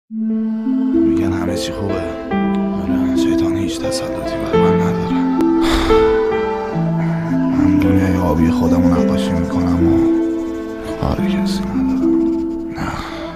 میگن همه چی خوبه، آره شیطان هیچ تسلطی بر من نداره. من دنیای آبی خودمو نقاشی میکنم و کار کسی ندارم. نه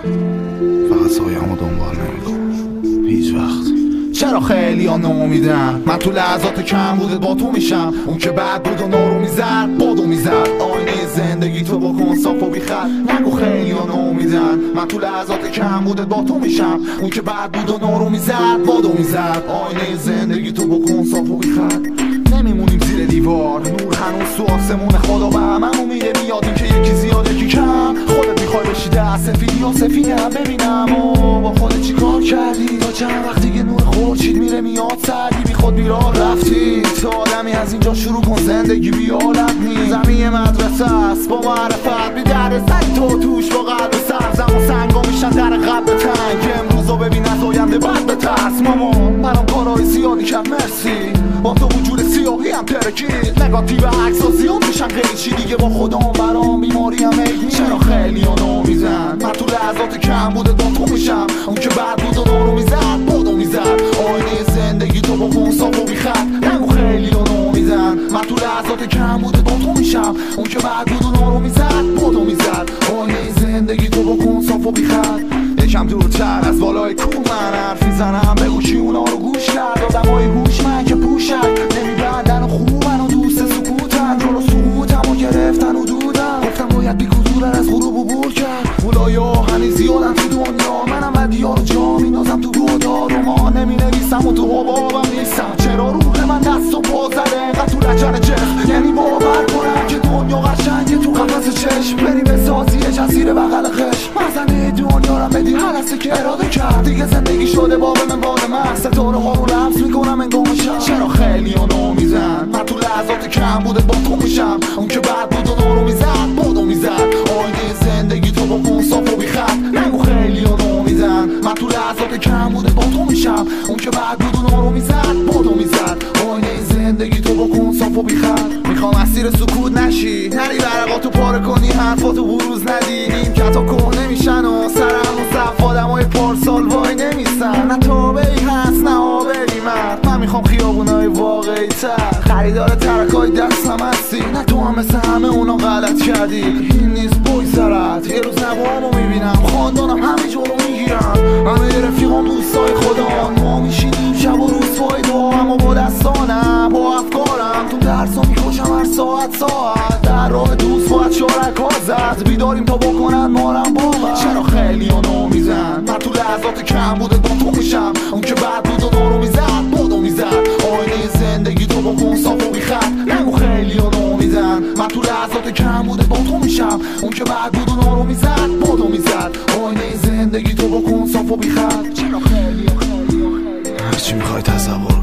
فقط سایه‌مو دنبال نمیکنم هیچ وقت. چرا خیلی ها ناامیدن؟ من تو لحظات کم بودت با تو میشم، اون که بعد بود و نارو میزد بادو میزد. آینه زندگی تو بکن صاف و بیخط. نگو خیلی ها ناامیدن، من تو لحظات کم بودت با تو میشم، اون که بعد بود و نارو میزد بادو میزد. آینه زندگی تو بکن صاف و بیخط. نمیمونیم زیر دیوار، نور هنوز تو آسمون. خدا به هممون میده میاد این که یکی زیاد یکی کم. خودت میخوای بشی دست سفیدی یا سفیدم ببینم و با خودت چی کار کردی تا چند وقت دیگه نور خورشید میره میاد سردی بی خود بیراه رفتی. تو آدمی از اینجا شروع کن زندگی بی حالت نیست. زمین مدرسه است با معرفت بی در زنی تو توش با قلب سرزم و سنگا میشن در قلب تنگ. امروزو ببین از آینده بعد بترس مامان. برام کارهای زیادی کرد مرسی، با تو وجود سیاهی هم ترکید. نگاتیو عکس‌ها زیاد میشن قیچی دیگه با خودم برام بیماری هم عیدی. چرا خیلی ها نامیزن؟ من تو لحظات کم بوده با تو میشم، اون که بعد بود و نارو میزد بادو میزد. آینه زندگی تو با کن صاف و بیخط. نگو خیلی ها نامیزن، من تو لحظات کم بوده با تو میشم، اون که بعد بود و نارو میزد بادو میزد. آینه زندگی تو با کن صاف و بیخط. یکم دورتر از بالای کوه من حرف میزنم، به گوشی اونا رو گوش کرد. آدمای هوشمند که پوشک نمیبندن و خوبن و دوست سکوتن. جلو سکوتم و گرفتن و دودن. گفتم باید بی کدورن از غروب عبور کرد. اولایا هنی زیادن تو دنیا، منم بدیار رو جا میندازم تو گودار. و ما نمینویسم و تو حبابم نیستم. چرا روح من دست و پا زده اینقدر تو لجن جخ؟ یعنی باور کنم که دنیا قشنگه تو قفس چشم. بریم به سازی جزیره بغل خشم. مزنه دنیا رو بدی هر هسته که اراده کرد. دیگه زندگی شده باب من باد من. ستاره ها رو لمس میکنم انگام شب. چرا خیلی ها نامیزن؟ من تو لحظات کم بوده با تو میشم، اون که بعد بود و نارو میزد بادو میزد. آینه زندگی تو با کن صاف و بیخط. نگو خیلی ها نامیزن، من تو لحظات کم بوده با تو میشم، اون که بعد بود و نارو میزد بادو میزد. آینه زندگی تو با کن صاف و بیخط. میخوام اسیر سکوت نشی، نری ورقاتو پاره کنی، حرفاتو بروز ندی. نیمکتا که نمیشن و سرم و صف آدمای پارسال وای نمیستن. نه تابعی هست نه آبری من میخوام خیابونای واقعی تر. خریدار ترکای دستم هستی، نه تو هم مثل همه اونا غلط کردی. این نیست بوی سرت، یه روز نوامو میبینم خاندانم همه جورو میگیرم. همه رفیقام دوستای خدا، ما میشینیم شب و روز فایده. اما با دستانم با افکارم تو درسا میکشم هر ساعت در راه دوست باید شارک ها زد. بیداریم تا بکنن مارم باور. چرا خیلی ها نامیزن؟ من تو لحظات کم بوده با تو میشم، اون که بعد بود و نارو میزد بادو میزد. آینه زندگی تو با کن صاف و بیخط. نگو خیلی ها نامیزن، من تو لحظات کم بوده با تو میشم، اون که بعد بود و نارو میزد بادو میزد. آینه زندگی تو با کن صاف و بیخط. چرا خیلی ها هرچی میخوای تصور